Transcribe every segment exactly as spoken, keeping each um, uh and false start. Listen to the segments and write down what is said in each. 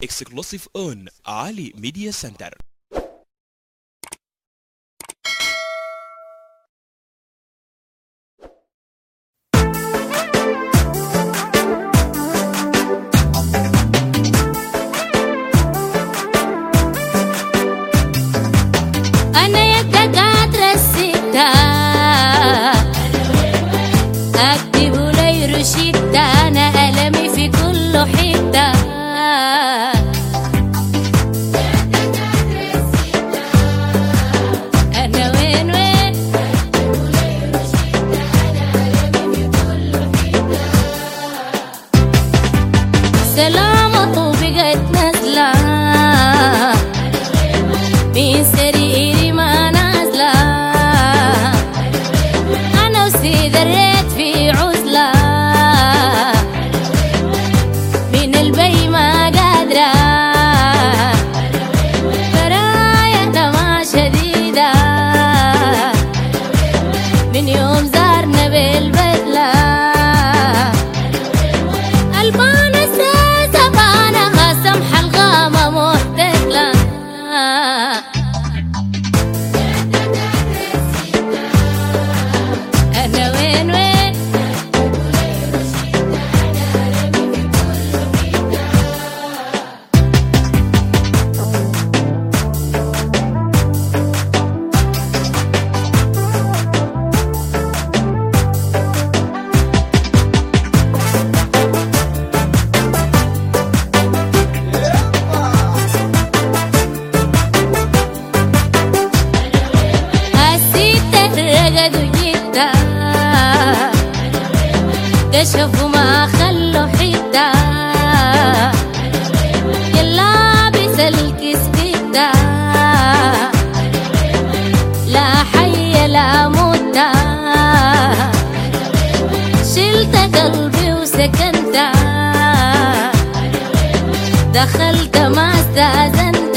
exclusive on Ali Media Center. أكتب لي رشيدة أنا ألمي في كل حتة. أنا وين وين سلامة وبقت نازلة من سريري ما نازلة. أنا وسيد الريت في عزلة من البي ما قادرة برايا دمع شديدة من يوم زارنا بالبدلة. البان الساسة بانها سمحة الغامة محتقلة. أنا وين وين حسيت الرقد وجيت كشفوا ما خلوا حتة. يلا بس الكسبتة لا حي لا موتة. شلت قلبي وسكنت دخلت ما استأذنت.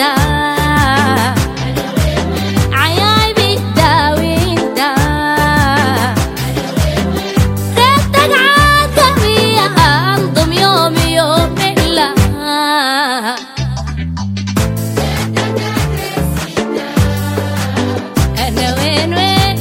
عيايبي تداوي انت ريتك عاد فيها انضم يومي يوم إلا. أنا وين وين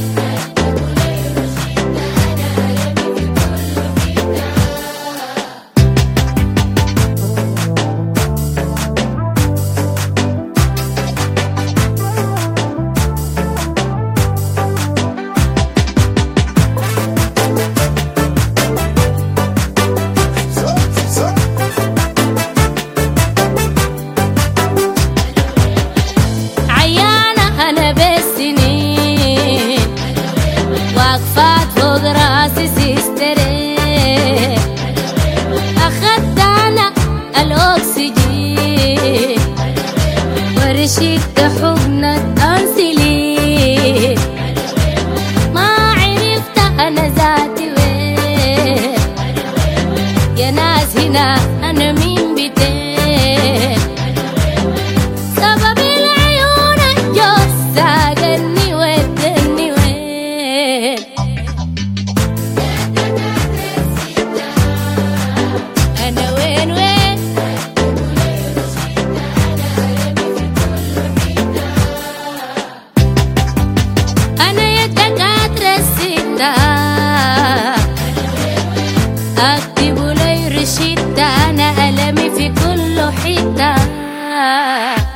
عيانة أنا بالسنين واقفات فوق راسي سيسترين. أخدت أنا الأكسجين ورشدت حضنة أنسلين. ما عرفت أنا ذاتي وين يا ناس هنا أنا مين بيتين. سبب العيون الجوز ساقني ودني وين. أنا وين وين أنا يا دكاترة الستة أكتب لي رشيدة أنا ألمي في كل حتة.